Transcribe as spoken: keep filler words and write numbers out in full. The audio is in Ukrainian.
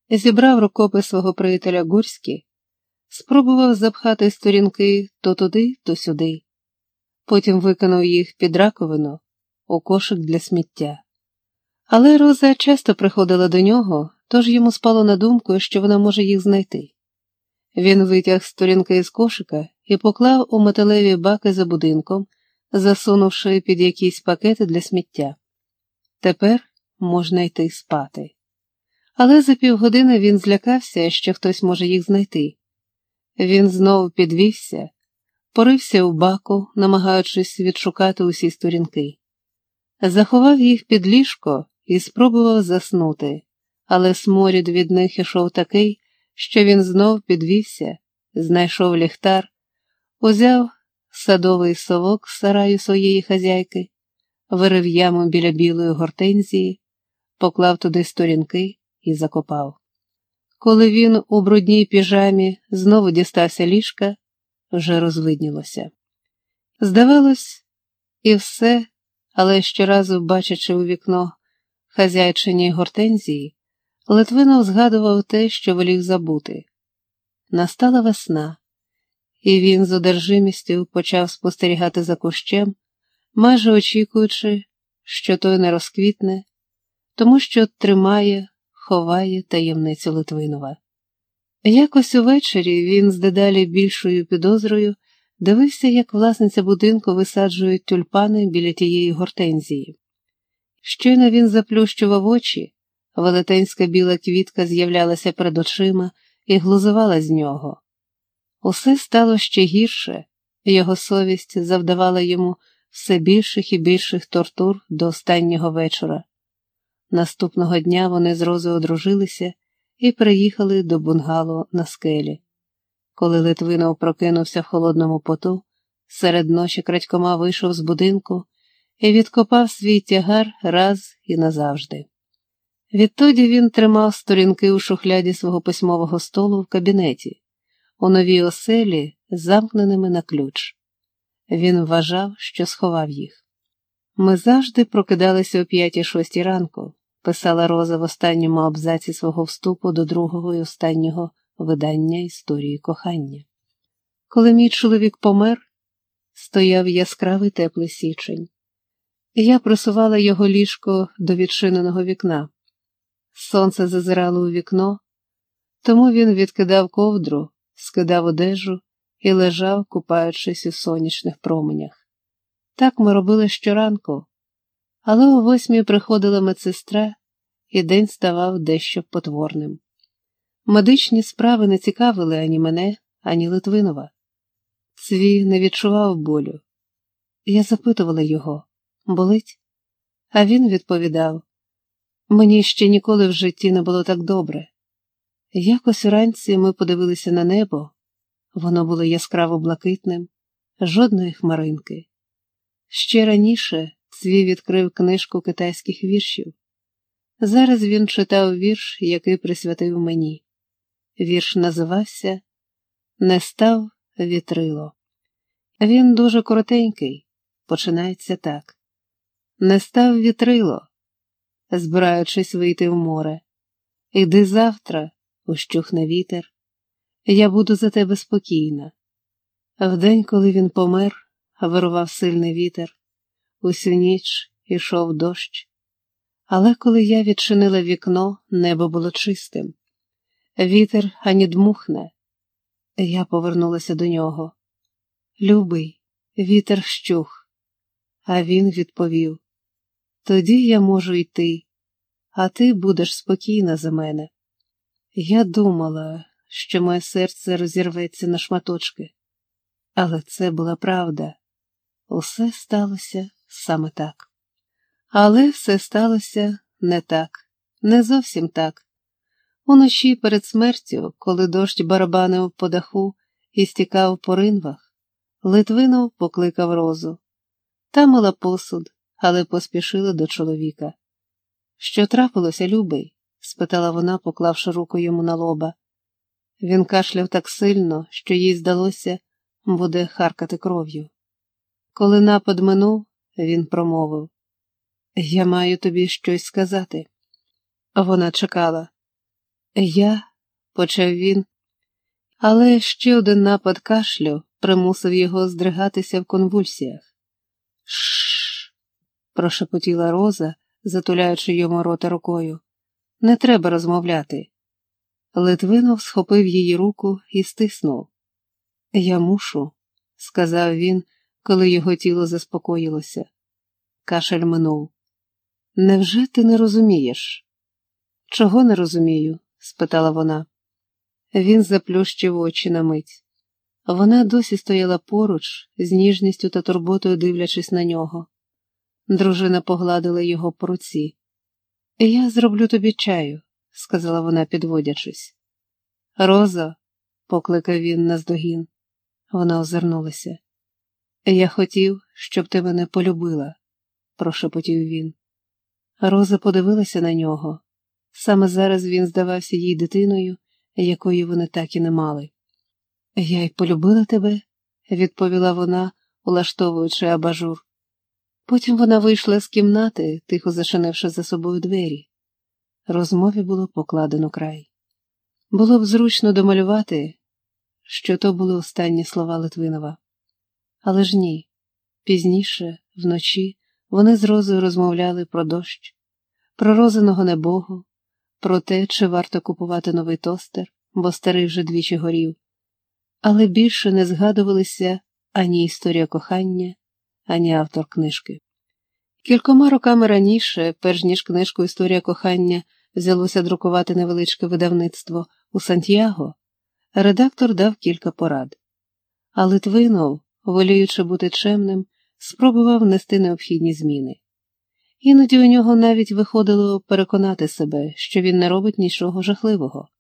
Зібрав рукопис свого приятеля Гурські, спробував запхати сторінки то туди, то сюди. Потім викинув їх під раковину у кошик для сміття. Але Роза часто приходила до нього, тож йому спало на думку, що вона може їх знайти. Він витяг сторінки з кошика і поклав у металеві баки за будинком, засунувши під якісь пакети для сміття. Тепер можна йти спати. Але за півгодини він злякався, що хтось може їх знайти. Він знову підвівся, порився у баку, намагаючись відшукати усі сторінки. Заховав їх під ліжко і спробував заснути, але сморід від них ішов такий, що він знов підвівся, знайшов ліхтар, узяв садовий совок з сараю своєї хазяйки, вирив яму біля білої гортензії, поклав туди сторінки і закопав. Коли він у брудній піжамі знову дістався ліжка, вже розвиднілося. Здавалось, і все, але щоразу, бачачи у вікно хазяйчині гортензії, Литвинов згадував те, що волів забути. Настала весна, і він з одержимістю почав спостерігати за кущем, майже очікуючи, що той не розквітне, тому що тримає, ховає таємницю Литвинова. Якось увечері він з дедалі більшою підозрою дивився, як власниця будинку висаджує тюльпани біля тієї гортензії. Щойно він заплющував очі, велетенська біла квітка з'являлася перед очима і глузувала з нього. Усе стало ще гірше, його совість завдавала йому все більших і більших тортур до останнього вечора. Наступного дня вони з Розою одружилися і приїхали до бунгало на скелі. Коли Литвинов прокинувся в холодному поту, серед ночі крадькома вийшов з будинку і відкопав свій тягар раз і назавжди. Відтоді він тримав сторінки у шухляді свого письмового столу в кабінеті, у новій оселі, замкненими на ключ. Він вважав, що сховав їх. «Ми завжди прокидалися о п'ятій-шостій ранку», писала Роза в останньому абзаці свого вступу до другого і останнього видання історії кохання. Коли мій чоловік помер, стояв яскравий теплий січень. Я просувала його ліжко до відчиненого вікна. Сонце зазирало у вікно, тому він відкидав ковдру, скидав одежу і лежав, купаючись у сонячних променях. Так ми робили щоранку, але о восьмій приходила медсестра, і день ставав дещо потворним. Медичні справи не цікавили ані мене, ані Литвинова. Цвій не відчував болю. Я запитувала його: «Болить?» А він відповідав: «Мені ще ніколи в житті не було так добре». Якось уранці ми подивилися на небо, воно було яскраво блакитним, жодної хмаринки. Ще раніше Цвій відкрив книжку китайських віршів. Зараз він читав вірш, який присвятив мені. Вірш називався «Не став вітрило». Він дуже коротенький, починається так: «Не став вітрило, збираючись вийти в море. Іди завтра, ущухне вітер, я буду за тебе спокійна». Вдень, коли він помер, вирував сильний вітер, усю ніч ішов дощ. Але коли я відчинила вікно, небо було чистим. Вітер ані дмухне. Я повернулася до нього. «Любий, вітер щух». А він відповів: «Тоді я можу йти, а ти будеш спокійна за мене». Я думала, що моє серце розірветься на шматочки. Але це була правда. Усе сталося саме так. Але все сталося не так, не зовсім так. Уночі перед смертю, коли дощ барабанив по даху і стікав по ринвах, Литвинов покликав Розу. Та мила посуд, але поспішила до чоловіка. «Що трапилося, любий?» – спитала вона, поклавши руку йому на лоба. Він кашляв так сильно, що їй здалося, буде харкати кров'ю. Коли напад минув, він промовив: «Я маю тобі щось сказати». Вона чекала. Я, почав він, але ще один напад кашлю примусив його здригатися в конвульсіях. Шш, прошепотіла Роза, затуляючи йому рота рукою. Не треба розмовляти. Литвинов схопив її руку і стиснув. Я мушу, сказав він, коли його тіло заспокоїлося. Кашель минув. Невже ти не розумієш? Чого не розумію? Спитала вона. Він заплющив очі на мить. Вона досі стояла поруч, з ніжністю та турботою дивлячись на нього. Дружина погладила його по руці. Я зроблю тобі чаю, сказала вона, підводячись. Розо, покликав він наздогін. Вона озирнулася. Я хотів, щоб ти мене полюбила, прошепотів він. Роза подивилася на нього. Саме зараз він здавався їй дитиною, якої вони так і не мали. Я й полюбила тебе, відповіла вона, улаштовуючи абажур. Потім вона вийшла з кімнати, тихо зачинивши за собою двері. Розмові було покладено край. Було б зручно домалювати, що то були останні слова Литвинова. Але ж ні. Пізніше, вночі, вони з Розою розмовляли про дощ, про Розиного небогу, про те, чи варто купувати новий тостер, бо старий вже двічі горів. Але більше не згадувалися ані історія кохання, ані автор книжки. Кількома роками раніше, перш ніж книжку «Історія кохання» взялося друкувати невеличке видавництво у Сантьяго, редактор дав кілька порад. А Литвинов, воліючи бути чемним, спробував внести необхідні зміни. Іноді у нього навіть виходило переконати себе, що він не робить нічого жахливого.